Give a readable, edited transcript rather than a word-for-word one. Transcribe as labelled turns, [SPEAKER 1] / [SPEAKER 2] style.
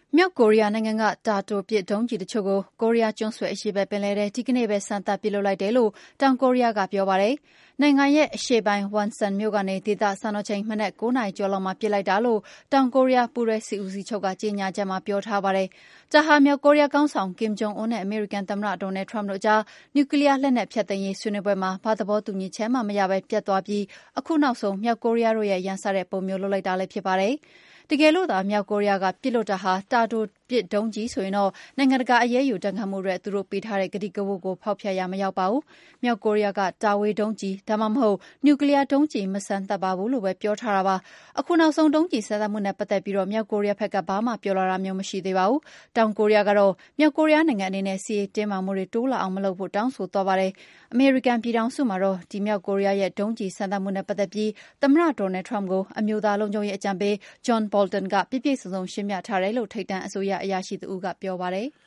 [SPEAKER 1] မြောက်ကိုရီးယားနိုင်ငံကတာတိုပစ်ဒုံးကျည်တချို့ကိုကိုရီးယားကျွန်းဆွယ်အရှေ့ဘက်ပင်လယ်ထဲဒီကနေ့ပဲစမ်းသပ်ပစ်လွှတ်လိုက်တယ်လို့တောင်ကိုရီးယားကပြောပါတယ်။နိုင်ငံရဲ့အရှေ့ပိုင်း Wonsan မြို့ကနေဒေသစံတော်ချိန်မနက်9 နာရီကျော်လောက်မှာပစ်လိုက်တာလို့တောင်ကိုရီးယားပူးတွဲစစ်ဦးစီးချုပ်ကကြေညာချက်မှာပြောထားပါတယ်။ဒါဟာမြောက်ကိုရီးယားခေါင်းဆောင်ကင်ဂျုံအွန်းနဲ့အမေရိကန်သမ္မတဒေါ်နယ်ထရမ့်တို့ကြားနျူကလီးယားလက်နက်ဖျက်သိမ်းရေးဆွေးနွေးပွဲမှာဘာသဘောတူညီချက်မှမရဘဲပျက်သွားပြီးအခုနောက်ဆုံးမြောက်ကိုရီးယားတို့ရဲ့ရန်စတဲ့ပုံမျိုးလုပ်လိုက်တာလည်းဖြစ်ပါတယ်။တကယ်လို့သာမြောက်ကိုရီးယားကပစ်လွှတ်တာဟာတာတိုပစ်ဒုံးကျည်ဆိုရင်တော့နိုင်ငံတကာအရေးယူဒဏ်ခတ်မှုတွေသူတို့ပေးထားတဲ့ကတိကဝတ်ကိုဖောက်ဖျက်ရာမရောက်ပါဘူး။မြောက်ကိုရီးယားကတာဝေးဒုံးကျည်ဒါမှမဟုတ်နျူကလီးယားဒုံးကျည်မစမ်းသပ်ပါဘူးလို့ပဲပြောထားတာပါ။အခုနောက်ဆုံးဒုံးကျည်စမ်းသပ်မှုနဲ့ပတ်သက်ပြီးမြောက်ကိုရီးယားဘက်ကဘာမှပြောလာတာမျိုးမရှိသေးပါဘူး။တောင်ကိုရီးယားကတော့မြောက်ကိုရီးယားနိုင်ငံအနေနဲ့စစ်ရေးတင်းမာမှုတွေတိုးလာအောင်မလုပ်ဖို့တောင်းဆိုသွားပါတယ်။အမေရိကန်ပြည်ထောင်စုမှာတော့ဒီမြောက်ကိုရီးယားရဲ့ဒုံးကျည်စမ်းသပ်မှုနဲ့ပတ်သက်ပြီးသမ္မတဒေါ်နယ်ထရမ့်ကိုအမျိုးသားလုံခြုံရေးအကြံပေး John Bolton ကပြည့်ပြည့်စုံစုံရှင်းပြထားတယ်လို့ထိပ်တန်းအစိုးရအရာရှိတဦးကပြောပါတယ်။